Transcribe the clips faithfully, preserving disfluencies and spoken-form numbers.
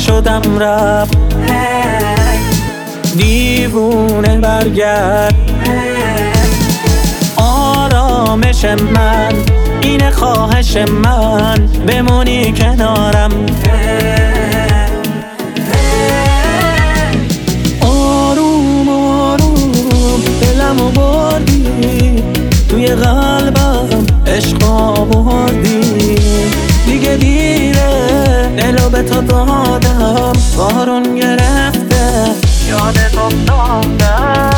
شدم رفت. دیوونه برگرد، آرامش من اینه، خواهش من بمونی کنارم. آروم آروم دلمو بردی، توی قلبم عشق آوردی. دیگه دیره، دلو به تو دادم، بارون گرفته یادت افتادم.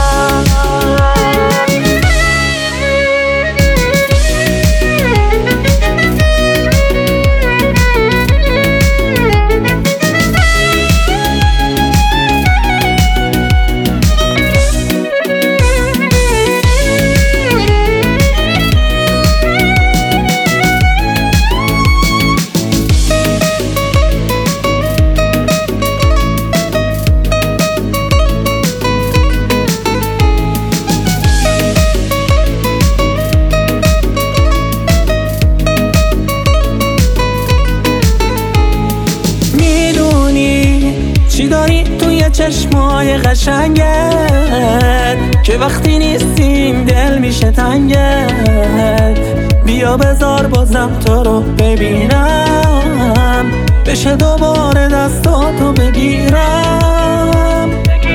چی داری توی چشمای قشنگت که وقتی نیستیم دل میشه تنگت؟ بیا بذار بازم تو رو ببینم، بشه دوباره دستاتو بگیرم.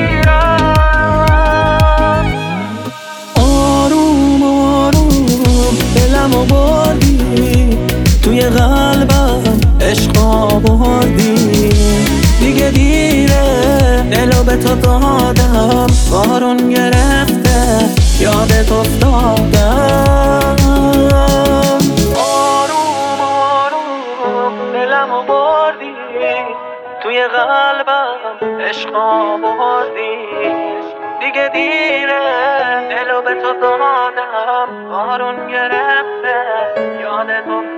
آروم آروم دلمو بردی، توی قلبم عشق آوردی. دیگه دیره، دلو به تو دادم، بارون گرفته یادت افتادم. آروم آروم دلمو بردی، توی قلبم عشق آوردی. دیگه دیره، دلو به تو دادم، بارون گرفته یادت افتادم.